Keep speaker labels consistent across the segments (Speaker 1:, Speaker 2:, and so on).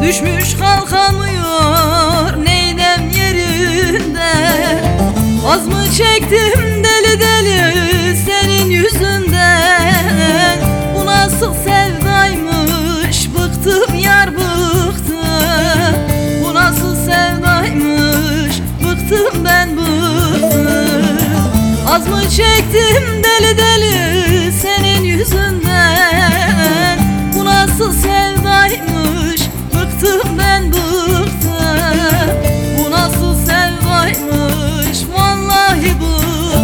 Speaker 1: Düşmüş kalkamıyor neylem yerinde. Az mı çektim deli deli senin yüzünden. Bu nasıl sevdaymış, bıktım yar bıktım. Bu nasıl sevdaymış, bıktım ben bıktım. Az mı çektim deli deli senin yüzünden. Bu nasıl sevdaymış, bıktım ben bıktım. Bu nasıl sevdaymış, vallahi bıktım.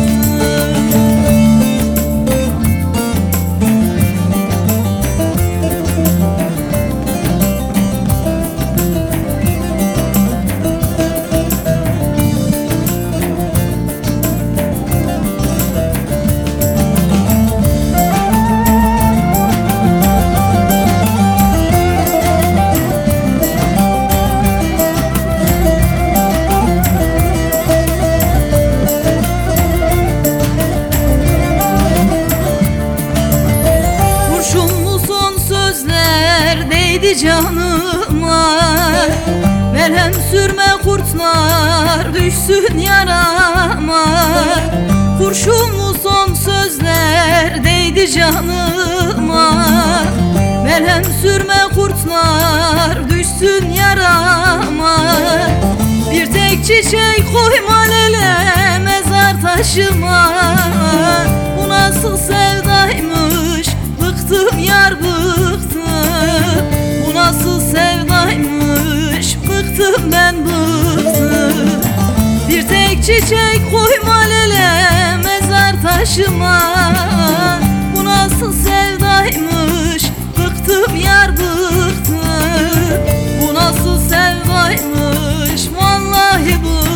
Speaker 1: Değdi canıma, merhem sürme kurtlar düşsün yarama. Kurşunlu son sözler değdi canıma, merhem sürme kurtlar düşsün yarama. Bir tek çiçek koyma lele mezar taşıma. Bu nasıl sevdaymış, bıktım yar bıktım. Bu nasıl sevdaymış, bıktım ben bıktım. Bir tek çiçek koyma lele mezar taşıma. Bu nasıl sevdaymış, bıktım yar bıktım. Bu nasıl sevdaymış, vallahi bıktım.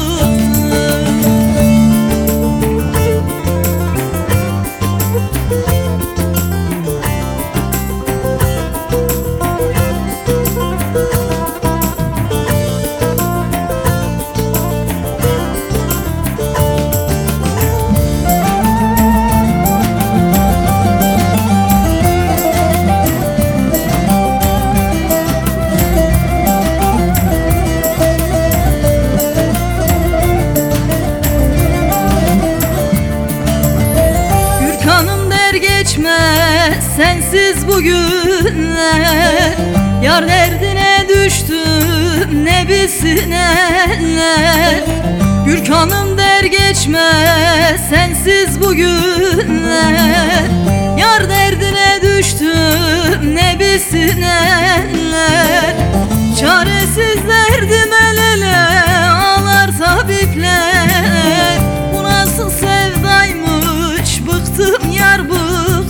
Speaker 1: Geçmez sensiz bugünler. Yar derdine düştüm ne bilsin eller. Gürkan'ım der geçmez sensiz bugünler. Yar derdine düştüm ne bilsin eller. Çaresiz derdim el ele ağlar tabipler. Bu nasıl sevdaymış, bıktım yar bıktım.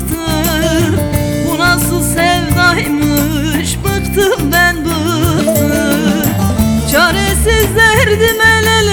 Speaker 1: Bu nasıl sevdaymış, bıktım ben bıktım. Çaresiz derdim el ele